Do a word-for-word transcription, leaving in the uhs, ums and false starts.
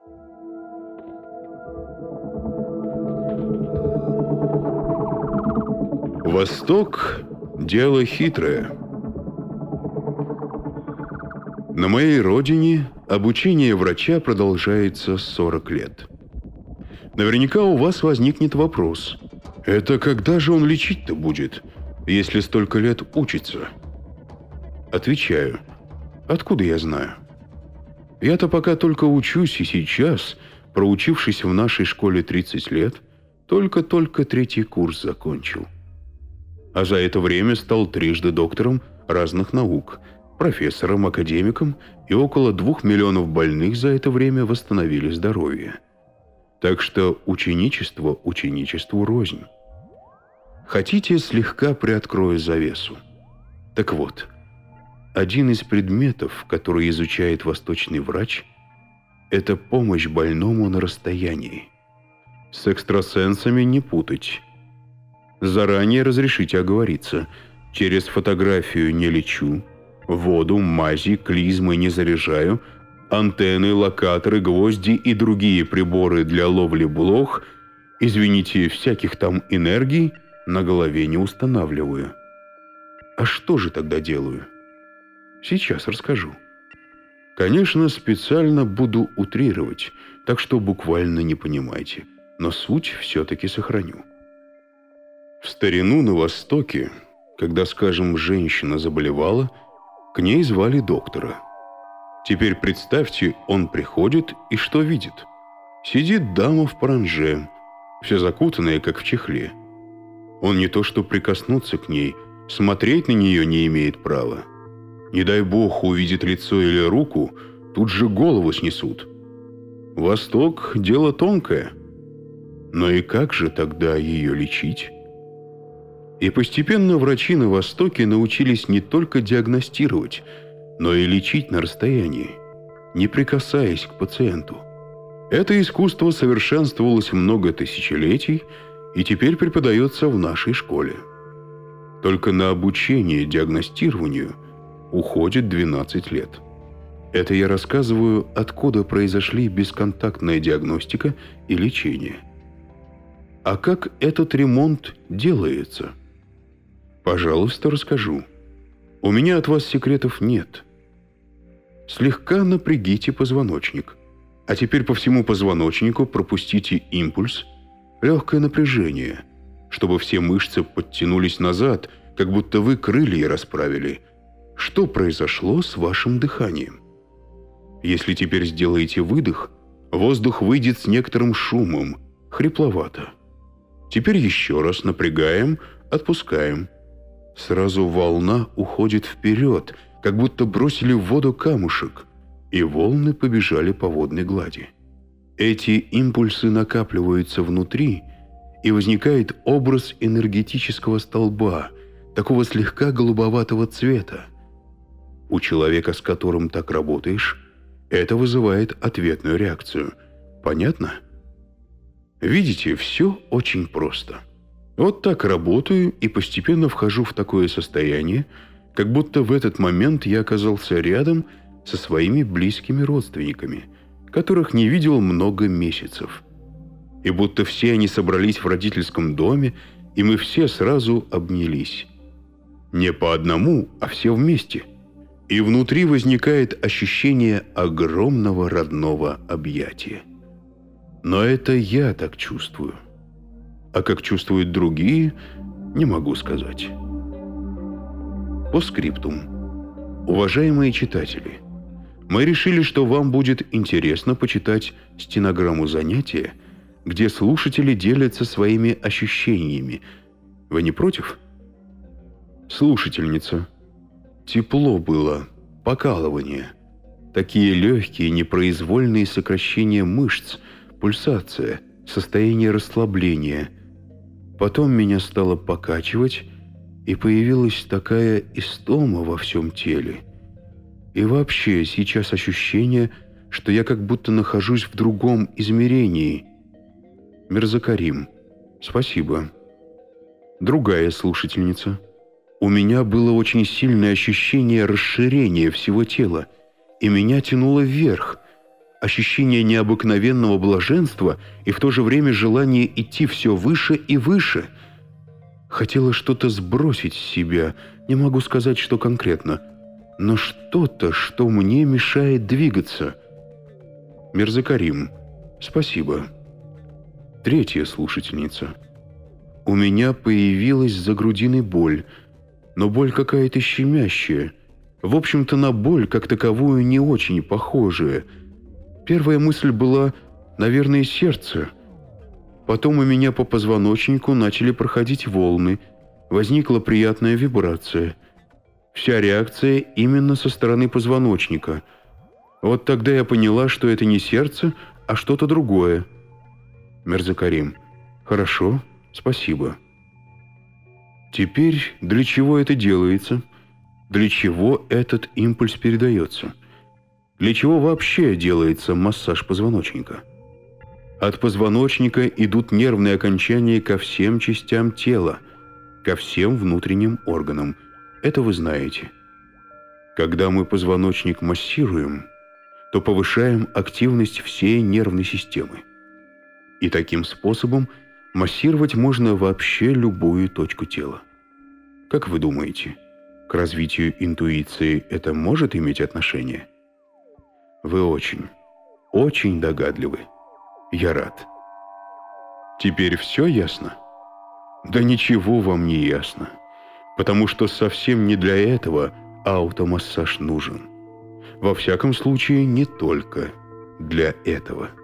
Восток – дело хитрое. На моей родине обучение врача продолжается сорок лет. Наверняка у вас возникнет вопрос: это когда же он лечить-то будет, если столько лет учится? Отвечаю: откуда я знаю? Я-то пока только учусь, и сейчас, проучившись в нашей школе тридцать лет, только-только третий курс закончил. А за это время стал трижды доктором разных наук, профессором, академиком, и около двух миллионов больных за это время восстановили здоровье. Так что ученичество ученичеству рознь. Хотите, слегка приоткрою завесу? Так вот, один из предметов, который изучает восточный врач, это помощь больному на расстоянии. С экстрасенсами не путать. Заранее разрешите оговориться: через фотографию не лечу, воду, мази, клизмы не заряжаю, антенны, локаторы, гвозди и другие приборы для ловли блох, извините, всяких там энергий, на голове не устанавливаю. А что же тогда делаю? Сейчас расскажу. Конечно, специально буду утрировать, так что буквально не понимайте, но суть все-таки сохраню. В старину на Востоке, когда, скажем, женщина заболевала, к ней звали доктора. Теперь представьте, он приходит и что видит? Сидит дама в паранже, вся закутанная, как в чехле. Он не то что прикоснуться к ней, смотреть на нее не имеет права. Не дай бог увидит лицо или руку, тут же голову снесут. Восток – дело тонкое. Но и как же тогда ее лечить? И постепенно врачи на Востоке научились не только диагностировать, но и лечить на расстоянии, не прикасаясь к пациенту. Это искусство совершенствовалось много тысячелетий и теперь преподается в нашей школе. Только на обучение диагностированию уходит двенадцать лет. Это я рассказываю, откуда произошли бесконтактная диагностика и лечение. А как этот ремонт делается? Пожалуйста, расскажу. У меня от вас секретов нет. Слегка напрягите позвоночник, а теперь по всему позвоночнику пропустите импульс, легкое напряжение, чтобы все мышцы подтянулись назад, как будто вы крылья расправили. Что произошло с вашим дыханием? Если теперь сделаете выдох, воздух выйдет с некоторым шумом, хрипловато. Теперь еще раз напрягаем, отпускаем. Сразу волна уходит вперед, как будто бросили в воду камушек, и волны побежали по водной глади. Эти импульсы накапливаются внутри, и возникает образ энергетического столба, такого слегка голубоватого цвета. У человека, с которым так работаешь, это вызывает ответную реакцию. Понятно? Видите, все очень просто. Вот так работаю и постепенно вхожу в такое состояние, как будто в этот момент я оказался рядом со своими близкими родственниками, которых не видел много месяцев. И будто все они собрались в родительском доме, и мы все сразу обнялись. Не по одному, а все вместе. И внутри возникает ощущение огромного родного объятия. Но это я так чувствую. А как чувствуют другие, не могу сказать. По скриптум. Уважаемые читатели, мы решили, что вам будет интересно почитать стенограмму занятия, где слушатели делятся своими ощущениями. Вы не против? Слушательница. Тепло было, покалывание. Такие легкие, непроизвольные сокращения мышц, пульсация, состояние расслабления. Потом меня стало покачивать, и появилась такая истома во всем теле. И вообще сейчас ощущение, что я как будто нахожусь в другом измерении. Мирзакарим, спасибо. Другая слушательница. У меня было очень сильное ощущение расширения всего тела, и меня тянуло вверх. ощущение необыкновенного блаженства и в то же время желание идти все выше и выше. Хотела что-то сбросить с себя, не могу сказать, что конкретно, но что-то, что мне мешает двигаться. Мирза-Карим, спасибо. Третья слушательница. У меня появилась за грудиной боль, но боль какая-то щемящая. В общем-то, на боль, как таковую, не очень похожая. Первая мысль была, наверное, сердце. Потом у меня по позвоночнику начали проходить волны. Возникла приятная вибрация. Вся реакция именно со стороны позвоночника. Вот тогда я поняла, что это не сердце, а что-то другое. Мирза-Карим. Хорошо, спасибо. Теперь для чего это делается? Для чего этот импульс передается? Для чего вообще делается массаж позвоночника? От позвоночника идут нервные окончания ко всем частям тела, ко всем внутренним органам. Это вы знаете. Когда мы позвоночник массируем, то повышаем активность всей нервной системы. И таким способом массировать можно вообще любую точку тела. Как вы думаете, к развитию интуиции это может иметь отношение? Вы очень, очень догадливы. Я рад. Теперь все ясно? Да ничего вам не ясно, потому что совсем не для этого аутомассаж нужен. Во всяком случае, не только для этого.